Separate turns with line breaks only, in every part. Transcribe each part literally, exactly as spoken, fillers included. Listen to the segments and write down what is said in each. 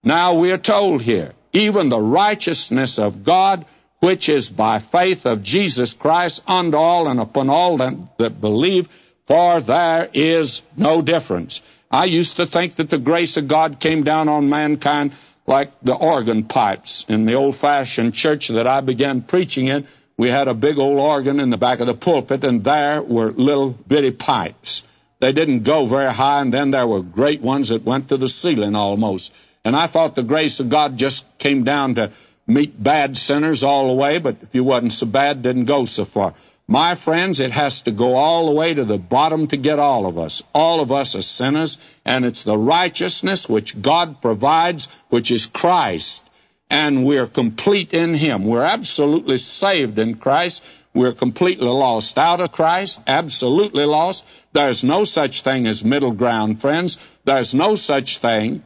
Now we are told here, even the righteousness of God, which is by faith of Jesus Christ unto all and upon all them that believe, for there is no difference. I used to think that the grace of God came down on mankind like the organ pipes in the old-fashioned church that I began preaching in. We had a big old organ in the back of the pulpit, and there were little bitty pipes. They didn't go very high, and then there were great ones that went to the ceiling almost. And I thought the grace of God just came down to meet bad sinners all the way, but if you wasn't so bad, didn't go so far. My friends, it has to go all the way to the bottom to get all of us. All of us are sinners, and it's the righteousness which God provides, which is Christ. And we're complete in Him. We're absolutely saved in Christ. We're completely lost out of Christ, absolutely lost. There's no such thing as middle ground, friends. There's no such thing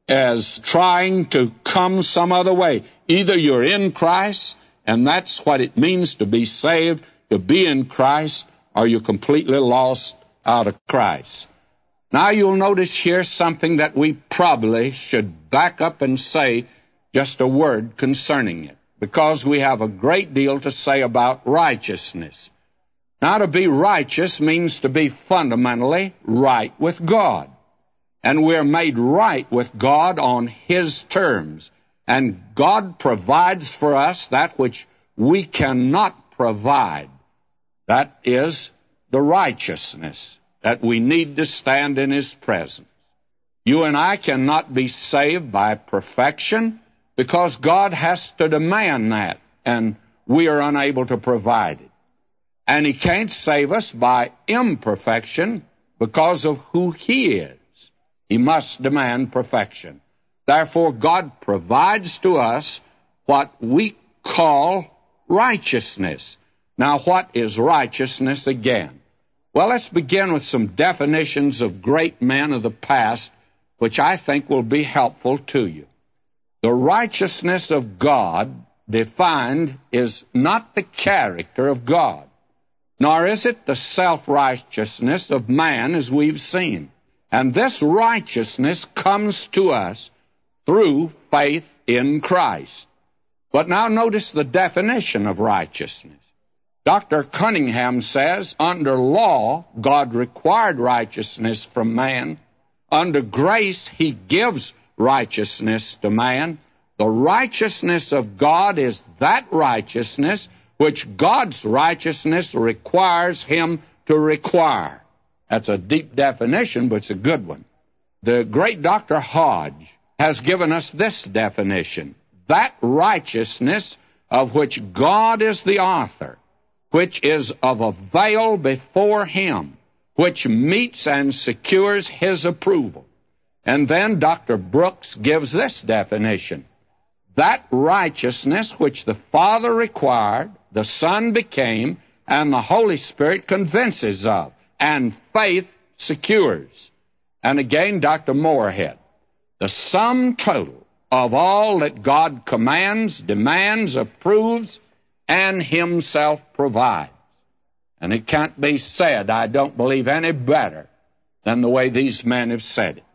as trying to come some other way. Either you're in Christ, and that's what it means to be saved, to be in Christ, or you're completely lost out of Christ. Now you'll notice here something that we probably should back up and say just a word concerning it, because we have a great deal to say about righteousness. Now, to be righteous means to be fundamentally right with God. And we're made right with God on His terms. And God provides for us that which we cannot provide. That is the righteousness that we need to stand in His presence. You and I cannot be saved by perfection because God has to demand that, and we are unable to provide it. And He can't save us by imperfection because of who He is. He must demand perfection. Therefore, God provides to us what we call righteousness. Now, what is righteousness again? Well, let's begin with some definitions of great men of the past, which I think will be helpful to you. The righteousness of God defined is not the character of God, nor is it the self-righteousness of man as we've seen. And this righteousness comes to us through faith in Christ. But now notice the definition of righteousness. Doctor Cunningham says, under law, God required righteousness from man. Under grace, He gives righteousness to man. The righteousness of God is that righteousness which God's righteousness requires Him to require. That's a deep definition, but it's a good one. The great Doctor Hodge has given us this definition: that righteousness of which God is the author, which is of avail before Him, which meets and secures His approval. And then Doctor Brooks gives this definition: that righteousness which the Father required, the Son became, and the Holy Spirit convinces of, and faith secures. And again, Doctor Moorhead: the sum total of all that God commands, demands, approves, and Himself provides. And it can't be said, I don't believe, any better than the way these men have said it.